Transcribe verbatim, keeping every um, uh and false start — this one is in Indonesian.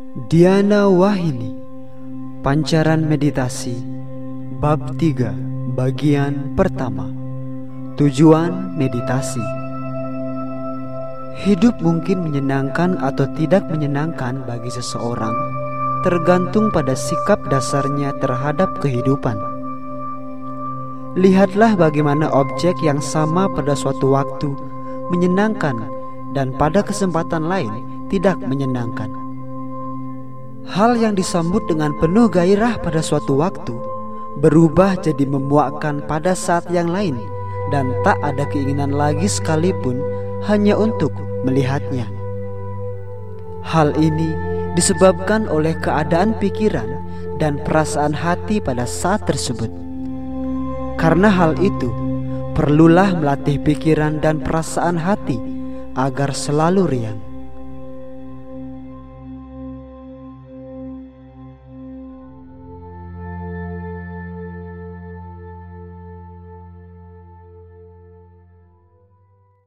Diana Wahini, Pancaran Meditasi, Bab tiga, Bagian pertama. Tujuan meditasi. Hidup mungkin menyenangkan atau tidak menyenangkan bagi seseorang, tergantung pada sikap dasarnya terhadap kehidupan. Lihatlah bagaimana objek yang sama pada suatu waktu menyenangkan dan pada kesempatan lain tidak menyenangkan. Hal yang disambut dengan penuh gairah pada suatu waktu berubah jadi memuakkan pada saat yang lain, dan tak ada keinginan lagi sekalipun hanya untuk melihatnya. Hal ini disebabkan oleh keadaan pikiran dan perasaan hati pada saat tersebut. Karena hal itu, perlulah melatih pikiran dan perasaan hati agar selalu riang.